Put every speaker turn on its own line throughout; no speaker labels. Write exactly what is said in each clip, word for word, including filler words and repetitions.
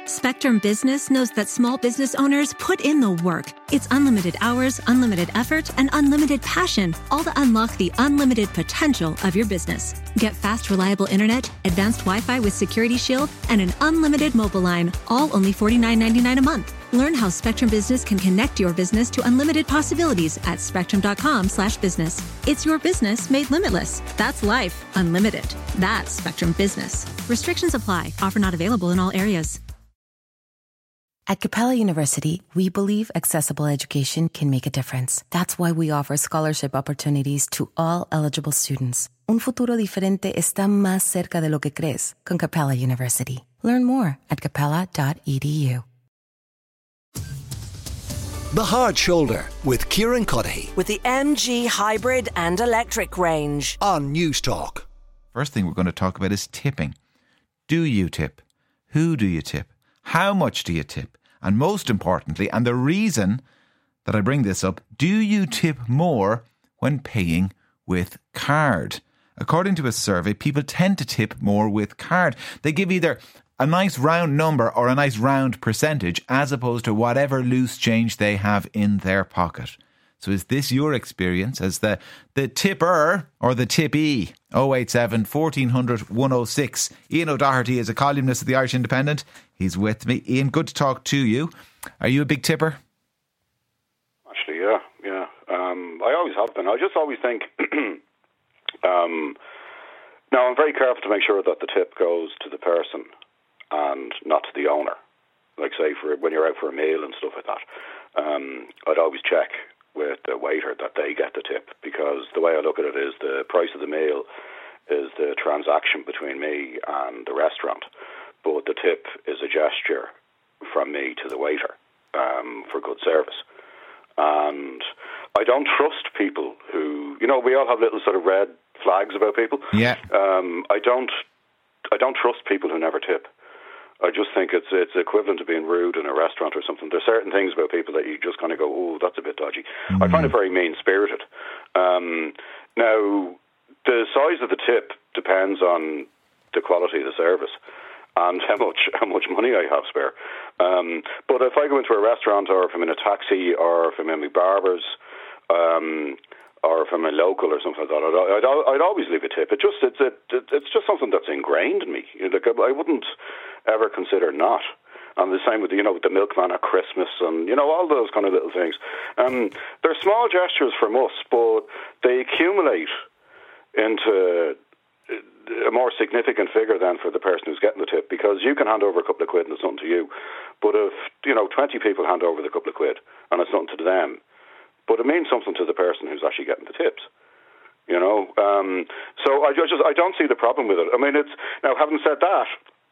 Spectrum Business knows that small business owners put in the work. It's unlimited hours, unlimited effort, and unlimited passion, all to unlock the unlimited potential of your business. Get fast, reliable internet, advanced Wi-Fi with Security Shield, and an unlimited mobile line, all only forty-nine ninety-nine a month. Learn how Spectrum Business can connect your business to unlimited possibilities at spectrum.com slash business. It's your business made limitless. That's life unlimited. That's Spectrum Business. Restrictions apply. Offer not available in all areas.
At Capella University, we believe accessible education can make a difference. That's why we offer scholarship opportunities to all eligible students. Un futuro diferente está más cerca de lo que crees con Capella University. Learn more at capella dot e d u.
The Hard Shoulder with Kieran Cuddihy.
With the M G hybrid and electric range.
On News Talk.
First thing we're going to talk about is tipping. Do you tip? Who do you tip? How much do you tip? And most importantly, and the reason that I bring this up, do you tip more when paying with card? According to a survey, people tend to tip more with card. They give either a nice round number or a nice round percentage as opposed to whatever loose change they have in their pocket. So is this your experience as the, the tipper or the tippee? oh eight seven, fourteen hundred, one oh six. Ian O'Doherty is a columnist at the Irish Independent. He's with me. Ian, good to talk to you. Are you a big tipper?
Actually, yeah, yeah. Um, I always have been. I just always think, um, now I'm very careful to make sure that the tip goes to the person and not to the owner. Like say for when you're out for a meal and stuff like that. Um, I'd always check with the waiter that they get the tip, because the way I look at it is the price of the meal is the transaction between me and the restaurant, but the tip is a gesture from me to the waiter um, for good service. And I don't trust people who, you know, we all have little sort of red flags about people.
Yeah.
Um, I don't, I don't trust people who never tip. I just think it's it's equivalent to being rude in a restaurant or something. There's certain things about people that you just kind of go, oh, that's a bit dodgy. Mm. I find it very mean-spirited. Um, now, the size of the tip depends on the quality of the service and how much how much money I have spare. Um, but if I go into a restaurant, or if I'm in a taxi, or if I'm in my barber's, um, or if I'm a local or something like that, I'd, I'd, I'd always leave a tip. It just it's it, it's just something that's ingrained in me. Like I wouldn't ever consider not. And the same with, you know, with the milkman at Christmas and, you know, all those kind of little things. Um, they're small gestures from us, but they accumulate into a more significant figure than for the person who's getting the tip, because you can hand over a couple of quid and it's nothing to you. But if, you know, twenty people hand over the couple of quid and it's nothing to them, but it means something to the person who's actually getting the tips. You know, um, so I just I don't see the problem with it. I mean, it's now, having said that,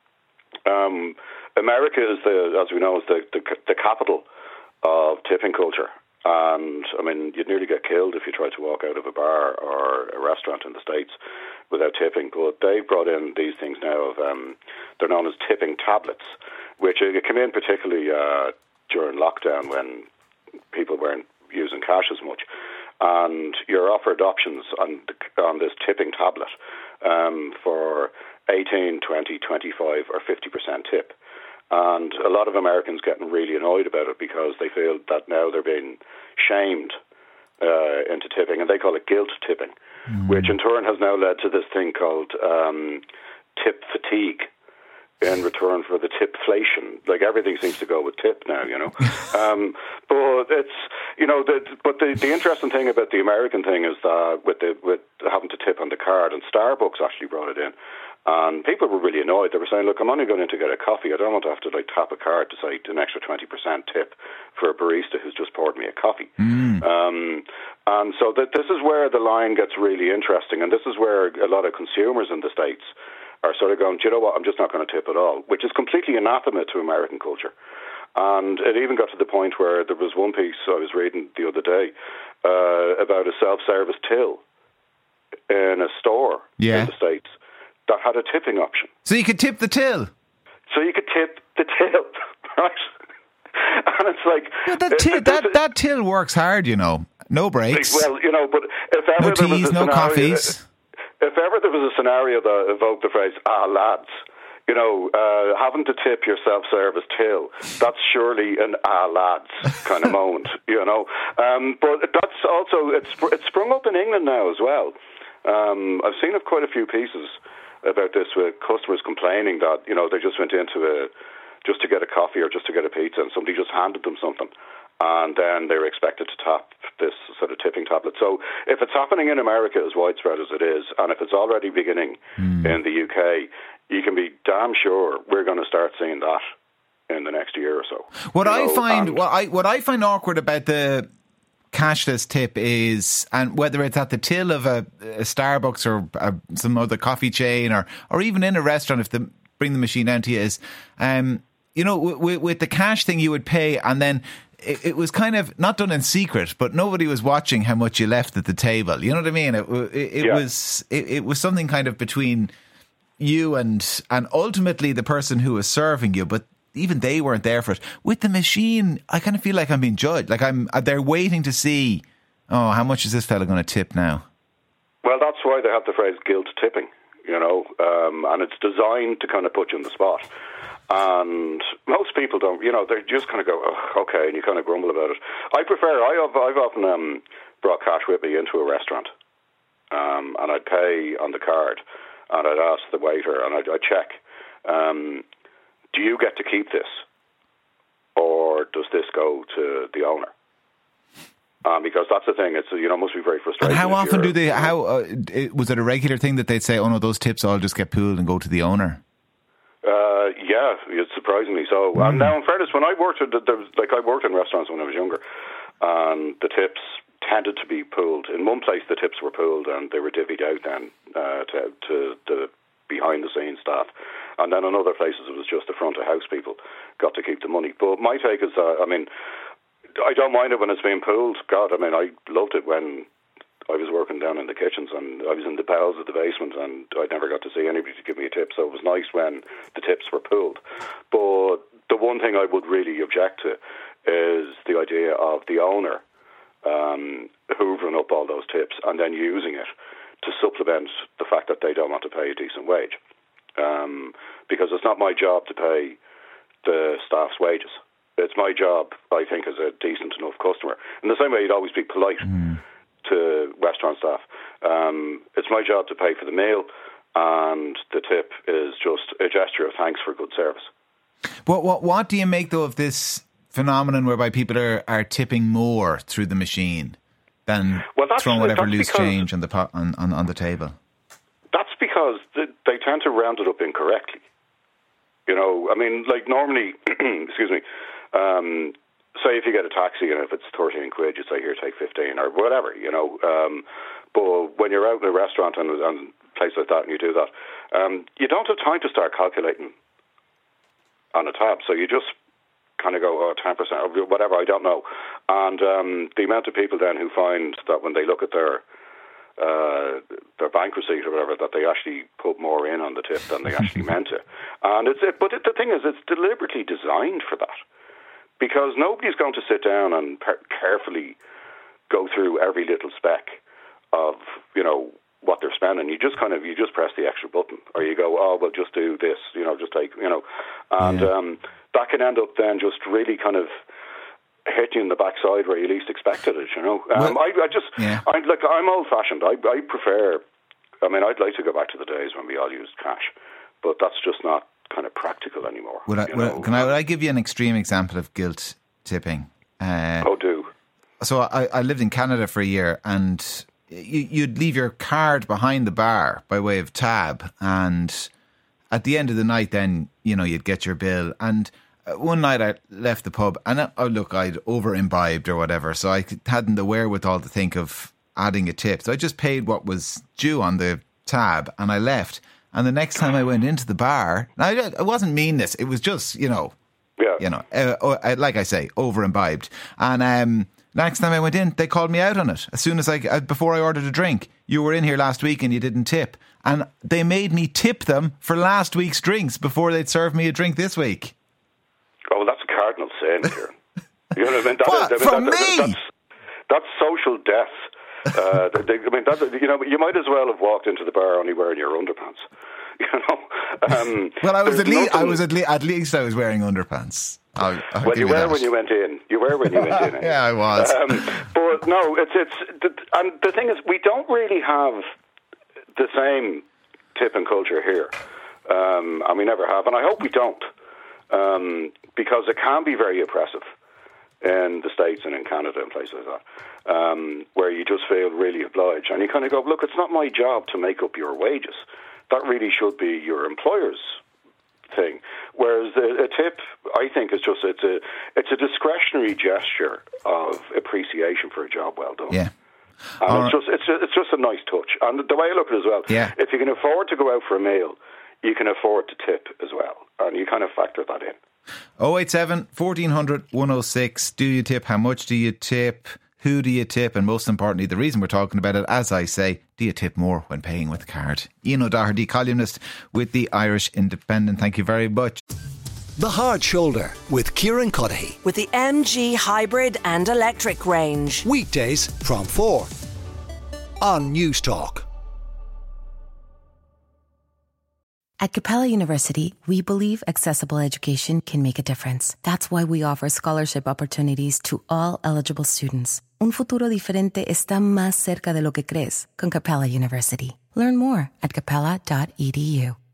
Um, America is the, as we know, is the, the the capital of tipping culture, and I mean, you'd nearly get killed if you tried to walk out of a bar or a restaurant in the States without tipping. But they've brought in these things now of um, they're known as tipping tablets, which uh, came in particularly uh, during lockdown when people weren't using cash as much, and you're offered options on the, on this tipping tablet um, for eighteen, twenty, twenty-five or fifty percent tip. And a lot of Americans getting really annoyed about it because they feel that now they're being shamed uh, into tipping, and they call it guilt tipping, mm. which in turn has now led to this thing called um, tip fatigue in return for the tipflation. Like everything seems to go with tip now, you know. um, but it's, you know, the, but the, the interesting thing about the American thing is that with the with having to tip on the card, and Starbucks actually brought it in. And people were really annoyed. They were saying, look, I'm only going in to get a coffee. I don't want to have to like tap a card to say an extra twenty percent tip for a barista who's just poured me a coffee. Mm. Um, and so that this is where the line gets really interesting. And this is where a lot of consumers in the States are sort of going, do you know what, I'm just not going to tip at all, which is completely anathema to American culture. And it even got to the point where there was one piece I was reading the other day uh, about a self-service till in a store yeah. in the States that had a tipping option.
So you could tip the till?
So you could tip the till, right? And it's like...
Yeah, that, till, that, that till works hard, you know. No breaks.
Well, you know, but if ever
no
there
teas,
was a
no
scenario,
coffees.
If ever there was a scenario that evoked the phrase, ah, lads, You know, uh, having to tip your self-service till, that's surely an ah lads kind of moment, you know. Um, but that's also, it's, it's sprung up in England now as well. Um, I've seen of quite a few pieces about this with customers complaining that, you know, they just went into a, just to get a coffee or just to get a pizza and somebody just handed them something. And then they were expected to tap this sort of tipping tablet. So if it's happening in America as widespread as it is, and if it's already beginning mm. in the U K, you can be damn sure we're going to start seeing that in the next year or so.
What
you
I
know,
find, what I what I find awkward about the cashless tip is, and whether it's at the till of a, a Starbucks or a, some other coffee chain, or or even in a restaurant, if they bring the machine down to you, is, um, you know, with, with the cash thing, you would pay and then. It, it was kind of not done in secret, but nobody was watching how much you left at the table. You know what I mean? It, it, it yeah. was it, it was something kind of between you and and ultimately the person who was serving you, but even they weren't there for it. With the machine, I kind of feel like I'm being judged. Like I'm, they're waiting to see, oh, how much is this fella going to tip now?
Well, that's why they have the phrase guilt tipping, you know, um, and it's designed to kind of put you on the spot. And most people don't, you know, they just kind of go, oh, okay, and you kind of grumble about it. I prefer, I have, I've often um, brought cash with me into a restaurant, um, and I'd pay on the card, and I'd ask the waiter, and I'd, I'd check, um, do you get to keep this, or does this go to the owner? Um, because that's the thing, it's, you know, must be very frustrating.
And how often do they, how, uh, was it a regular thing that they'd say, oh no, those tips all just get pooled and go to the owner?
Uh, yeah, it's surprisingly so. Mm. And now, in fairness, when I worked, at, there was, like I worked in restaurants when I was younger, and the tips tended to be pooled. In one place, the tips were pooled, and they were divvied out then uh, to, to the behind-the-scenes staff. And then in other places, it was just the front-of-house people got to keep the money. But my take is, uh, I mean, I don't mind it when it's being pooled. God, I mean, I loved it when I was working down in the kitchens and I was in the bowels of the basement and I never got to see anybody to give me a tip, so it was nice when the tips were pooled. But the one thing I would really object to is the idea of the owner um, hoovering up all those tips and then using it to supplement the fact that they don't want to pay a decent wage. Um, because it's not my job to pay the staff's wages. It's my job, I think, as a decent enough customer. In the same way you'd always be polite mm. to restaurant staff. Um, it's my job to pay for the meal, and the tip is just a gesture of thanks for good service.
What what what do you make though of this phenomenon whereby people are, are tipping more through the machine than well, throwing whatever loose change on the pot, on, on, on the table?
That's because they, they tend to round it up incorrectly. You know, I mean, like normally, excuse me. Um, say if you get a taxi and if it's thirteen quid, you say, here, take fifteen or whatever, you know. Um, but when you're out in a restaurant and, and place like that and you do that, um, you don't have time to start calculating on a tab. So you just kind of go, oh, ten percent or whatever, I don't know. And um, the amount of people then who find that when they look at their uh, their bank receipt or whatever, that they actually put more in on the tip than they actually meant to. And it's it, but it, the thing is, it's deliberately designed for that. Because nobody's going to sit down and per- carefully go through every little speck of, you know, what they're spending. You just kind of, you just press the extra button. Or you go, oh, well, just do this, you know, just take, you know. And yeah. um, that can end up then just really kind of hit you in the backside where you least expected it, you know. Um, well, I, I just, yeah. I, like, I'm old-fashioned. I, I prefer, I mean, I'd like to go back to the days when we all used cash. But that's just not kind of practical anymore.
Would I, would, can I, would I give you an extreme example of guilt tipping? Uh,
oh, do.
So I, I lived in Canada for a year, and you, you'd leave your card behind the bar by way of tab, and at the end of the night then, you know, you'd get your bill. And one night I left the pub, and I, oh, look, I'd over-imbibed or whatever, so I hadn't the wherewithal to think of adding a tip. So I just paid what was due on the tab, and I left. And the next time I went into the bar, now it wasn't meanness, it was just, you know, yeah. you know, uh, like I say, over imbibed. And um, next time I went in, they called me out on it. As soon as I, before I ordered a drink, you were in here last week and you didn't tip. And they made me tip them for last week's drinks before they'd serve me a drink this week.
Oh, well, that's a cardinal sin, Kieran. You know what I mean? That
what?
Is,
From
that,
me?
That's, that's social death. uh, they, I mean, that, you know, you might as well have walked into the bar only wearing your underpants. You know. Um,
well, I was at least.
nothing...
I was at, le- at least. I was wearing underpants. I'll, I'll
well, you
you
were
that.
when you went in. You were when you went in.
Yeah, I was.
Um, but no, it's it's. The, and the thing is, we don't really have the same tipping culture here, um, and we never have, and I hope we don't, um, because it can be very oppressive in the States and in Canada and places like that, um, where you just feel really obliged, and you kind of go, look, it's not my job to make up your wages. That really should be your employer's thing. Whereas a, a tip, I think, is just it's a it's a discretionary gesture of appreciation for a job well done.
Yeah.
And
All
it's just it's just, it's just a nice touch. And the way I look at it as well,
yeah.
if you can afford to go out for a meal, you can afford to tip as well, and you kind of factor that in.
oh eight seven, fourteen hundred, one oh six. Do you tip? How much do you tip? Who do you tip? And most importantly, the reason we're talking about it, as I say, do you tip more when paying with a card? Ian O'Doherty, columnist with the Irish Independent. Thank you very much.
The Hard Shoulder with Kieran Cuddihy.
With the M G hybrid and electric range.
Weekdays from four on News Talk.
At Capella University, we believe accessible education can make a difference. That's why we offer scholarship opportunities to all eligible students. Un futuro diferente está más cerca de lo que crees con Capella University. Learn more at capella dot e d u.